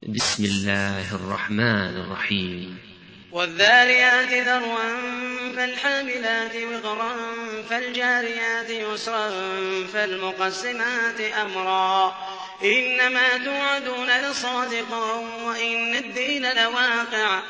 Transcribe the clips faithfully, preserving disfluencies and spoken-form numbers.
بسم الله الرحمن الرحيم. والذاريات ذروا فالحاملات وقرا فالجاريات يسرا فالمقسمات أمرا إنما توعدون لصادق وإن الدين لواقع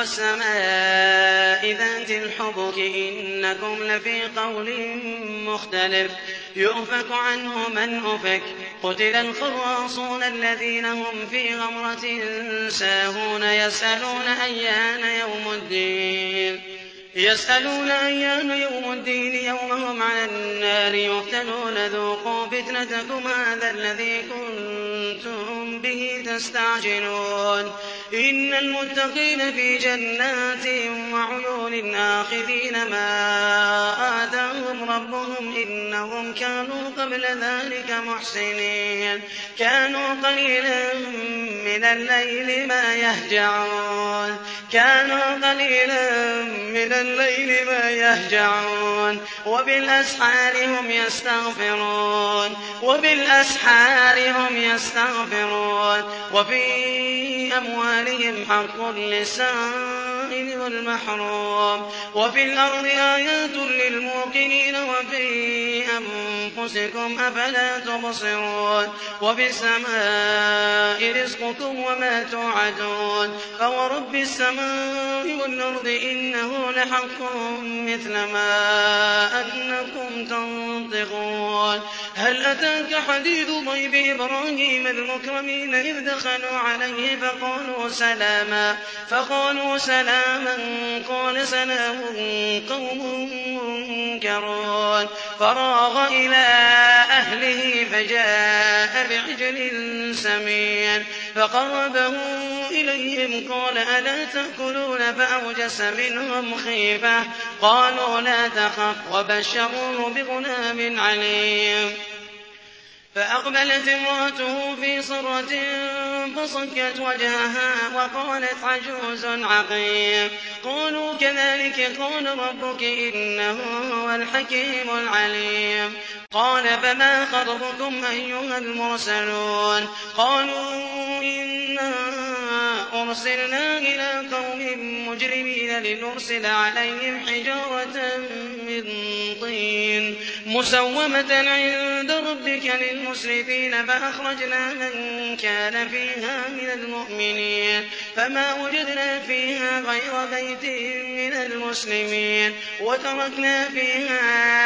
والسماء ذات الحبك إنكم لفي قول مختلف يؤفك عنه من أفك قتل الخراصون الذين هم في غمرة ساهون يسألون أيان يوم الدين يسألون أيان يوم الدين يوم هم على النار يفتنون ذوقوا فتنتكم هذا الذي كنتم به تستعجلون إن المتقين في جنات وعيون آخذين ما آتاهم ربهم إنهم كانوا قبل ذلك محسنين كانوا قليلا من الليل ما يهجعون كانوا قليلا من الليل ما يهجعون وبالأسحار هم يستغفرون وبالأسحار هم يستغفرون وفي أموالهم حق للسائل والمحروم وفي الأرض آيات للموقنين وفي أنفسكم أفلا تبصرون وفي السماء رزقكم وما توعدون فورب السماء والأرض إنه لحق مثل ما أنكم تنطقون هل أتاك حديث ضيف إبراهيم المكرمين إذ دخلوا عليه فقالوا سلاما فقالوا سلاما قال سلام قوم منكرون فراغ إلى أهله فجاء بعجل سمين فقربه إليهم قال ألا تأكلون فأوجس منهم خيفة قالوا لا تخف وبشروه بغلام عليم فأقبلت امرأته في صرة فصكت وجهها وقالت عجوز عقيم قالوا كذلك قال ربك إنه هو الحكيم العليم قال فما خطبكم أيها المرسلون قالوا إنا أرسلنا إلى قوم مجرمين لنرسل عليهم حجارة من طين مسومة عند ربك للمسرفين فأخرجنا من كان فيها من المؤمنين فما وجدنا فيها غير بيت من المسلمين وتركنا فيها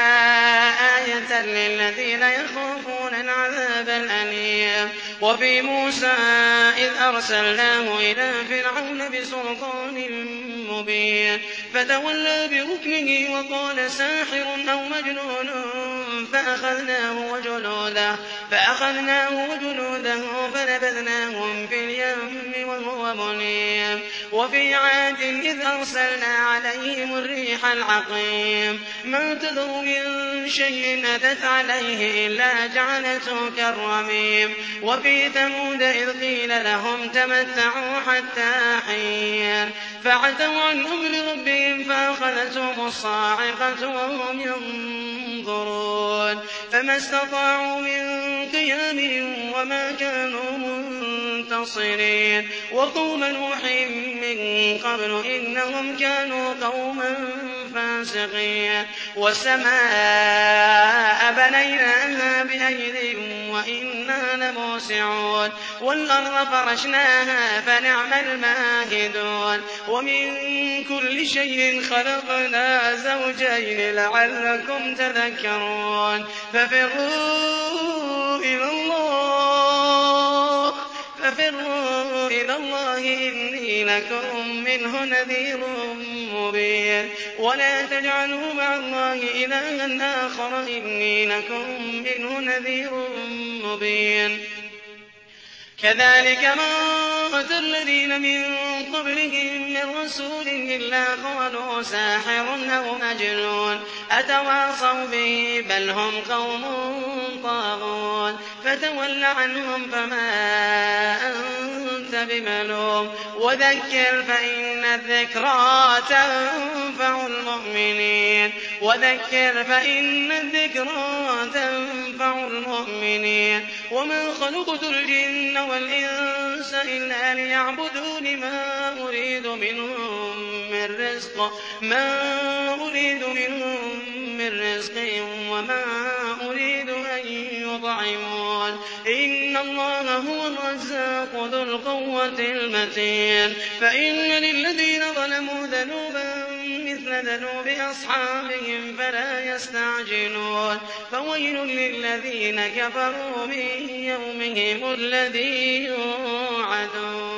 آية للذين يخافون العذاب الأليم وفي موسى إذ أرسلناه إلى فرعون بسلطان مبين فتولى بركنه وقال ساحر أو مجنون فأخذناه وجنوده فأخذناه وجنوده فنبذناهم في اليم وهو مليم وفي عاد إذ أرسلنا عليهم الريح العقيم ما تذر من شيء أتت عليه إلا جعلته كالرميم وفي ثمود إذ قيل لهم تمتعوا حتى حين فعتوا عن أمر ربهم فأخذتهم الصاعقة وهم ينظرون فما استطاعوا من قيام وما كانوا منتصرين وقوم نوح من قبل إنهم كانوا قوما فاسقين والسماء بنيناها بأيد وإنا لموسعون والأرض فرشناها فنعم الماهدون ومن كل شيء خلقنا زوجين لعلكم تذكرون ففروا إلى الله ففروا إلى الله إني لكم منه نذير مبين ولا تجعلوا مع الله إلها آخر إني لكم منه نذير مبين كذلك ما أتى الذين من قبلهم من رسول إلا قالوا ساحر أو مجنون أتواصوا به بل هم قوم طاغون فتول عنهم فما أنت بملوم وذكر فإن الذكرى تنفع المؤمنين وذكر فإن الذكرى تنفع المؤمنين وما خلقت الجن والإنس الشمس إلا ليعبدون ما أريد منهم من رزق ما أريد منهم من رزق وما أريد أن يطعمون إن الله هو الرزاق ذو القوة المتين فإن للذين ظلموا ذنوبا مثل ذنوب أصحابهم فلا يستعجلون فويل للذين كفروا من يومهم الذي يوعدون